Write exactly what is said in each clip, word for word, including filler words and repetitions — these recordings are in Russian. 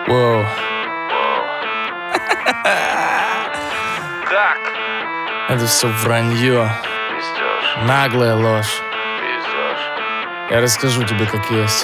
Воу. Как? Это все вранье, Пиздёшь, наглая ложь. пиздёшь. Я расскажу тебе, как есть.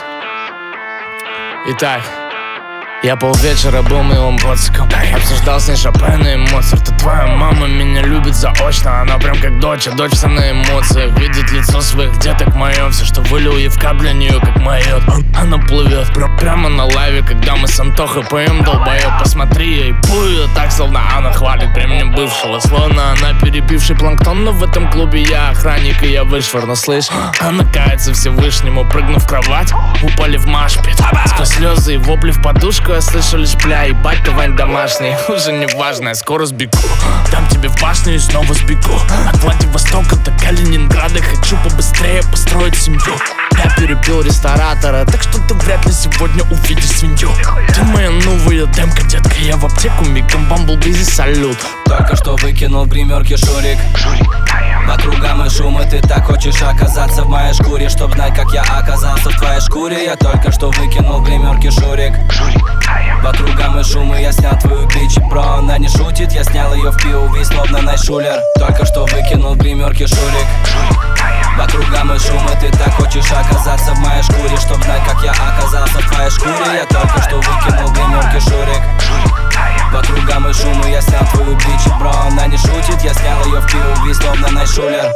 Итак, я полвечера был милым ботиком, обсуждал с ней Шопена и Моцарта. Твоя мама меня любит заочно, она прям как дочь, а дочь вся на эмоциях. Видит лицо своих деток мое, все, что вылил Евка для нее как майот. Она плывет пр- прямо на лаве, когда мы с Антохой поем, долбоёб. Посмотри, я ебу ее так, словно она хвалит при мне бывшего. Словно она перепивший планктон, но в этом клубе я охранник и я вышвырну, слышь. Она кается Всевышнему, прыгнув в кровать, упали в машпит. Сквозь слезы и вопли в подушку я слышу лишь бля, ебать, давай домашний. Уже не важно, я скоро сбегу. Дам тебе в башню и снова сбегу. От Владивостока до Калининграда хочу побыстрее построить семью. Я перепил ресторатора, так что ты вряд ли сегодня увидишь свинью. Ты моя новая демка, детка, я в аптеку мигом, Бамблбизи, салют. Только что выкинул в гримерке Шурик. По кругам и шум, и ты так хочешь оказаться в моей шкуре, чтоб знать, как я оказался в твоей шкуре. Я только что выкинул в гримерке Шурик. По кругам и шум, и я снял твою бичи, бро, она не шутит. Я снял ее в пи о ви, словно Найшулер. Только что выкинул в гримерке Шурик. По кругам и шум, и ты так хочешь оказаться в моей шкуре, чтоб знать, как я оказался в твоей шкуре. Я только что выкинул в гримерке Шурик. По кругам и шум, и я снял твою бичи, бро, она не шутит. Я снял ее в пи о ви, словно Найшулер.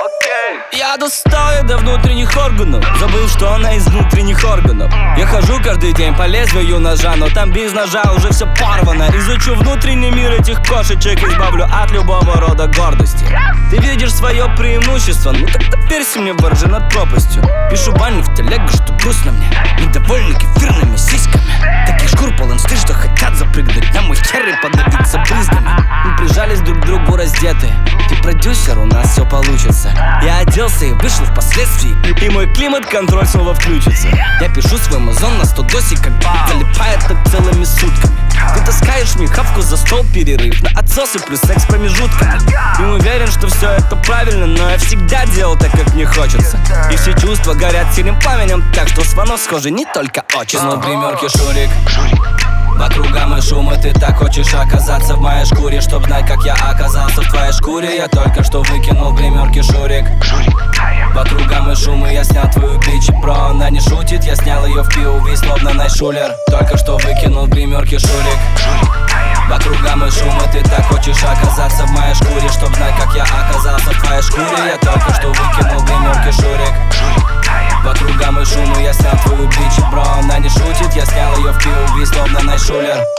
Я достаю до внутренних органов, забыл, что она из внутренних органов. Я хожу каждый день по лезвию ножа, но там без ножа уже все порвано. Изучу внутренний мир этих кошечек, избавлю от любого рода гордости. Ты видишь свое преимущество, ну так доверься мне, боржи над пропастью. Пишу баню в телегу, что грустно мне, недовольны кефирными сиськами. Таких шкур полон стыд, что хотят запрыгнуть на мой хер и подавиться брызгами. Мы прижались друг к другу раздетые. Ты продюсер, у нас все получится. Я оделся и вышел впоследствии, и мой климат-контроль снова включится. Я пишу свой мазон на сто досик, как залипает так целыми сутками. Ты таскаешь мне хавку за стол, перерыв на отсосы плюс секс промежутками. И уверен, что все это правильно, но я всегда делал так, как мне хочется. И все чувства горят синим пламенем, так что с фанов схожи не только отчество. В гримерке Шурик. По кругам и шум, и ты так хочешь оказаться в моей шкуре, чтоб знать, как я оказался в твоей шкуре. Я только что выкинул в гримерке Шурик. По кругам и шум, и я снял твою бичи, бро, она не шутит. Я снял ее в пи о ви, словно Найшулер. Только что выкинул в гримерке Шурик. По кругам и шум, и ты так хочешь оказаться в моей шкуре, чтоб знать, как я оказался в твоей шкуре. Я только что выкинул в гримерке Шурик. По кругам и шум, и я снял твою бичи, бро, она не шутит. Я снял ее в пи о ви, словно Найшулер.